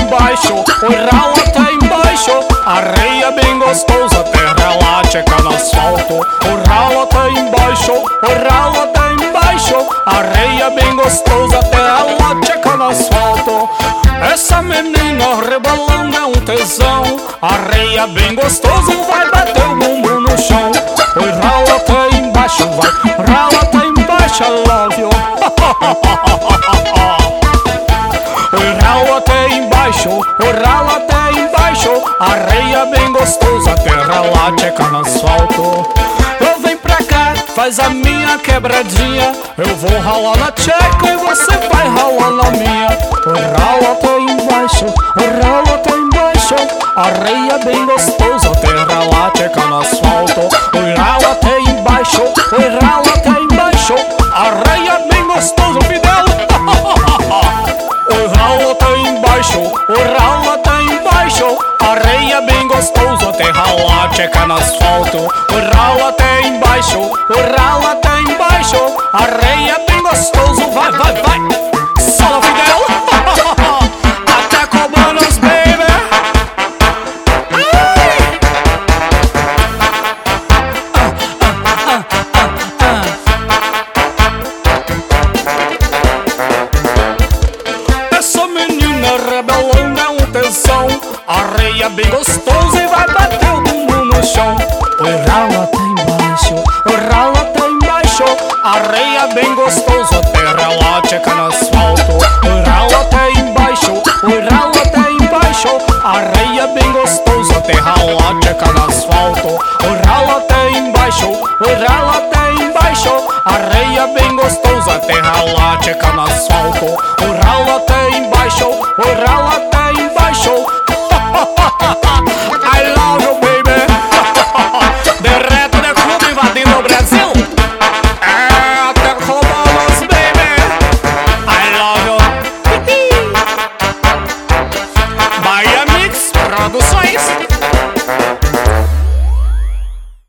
embaixo, o ralo até embaixo. Areia bem gostosa, terra lá tcheca no asfalto. O ralo até embaixo, o ralo até embaixo. Areia bem gostosa, terra lá tcheca no asfalto. Essa menina rebolando é um tesão. Areia bem gostoso, vai bater o bumbum no chão. O ralo até embaixo, vai, ralo até embaixo, I love you. O ralo até embaixo, o ralo até embaixo. Areia bem gostosa, terra lá tcheca no asfalto. Eu venho pra cá, faz a minha quebradinha. Eu vou ralar na tcheca e você vai ralar na minha. O ralo até embaixo, o ralo até embaixo. Areia bem gostosa, terra lá tcheca no asfalto. O ralo até embaixo, o ralo até embaixo. Areia bem gostosa, Fidel. O ralo até embaixo, o ralo até embaixo. Areia bem gostosa, terra lá tcheca no asfalto. O ralo até embaixo, o ralo até embaixo. Areia bem gostoso, vai, vai, vai. Solo Fidel. Até Cobanos, baby. Essa menina rebelando é um tesão. Areia bem gostosa e vai bater o bumbum no chão. O ralo até embaixo, o ralo até embaixo. Areia bem gostosa, terra lá tcheca no asfalto. O ralo até embaixo, o ralo até embaixo. Areia bem gostosa, terra lá tcheca no asfalto. O ralo até embaixo, o ralo até embaixo. Areia bem gostosa, terra lá tcheca no asfalto.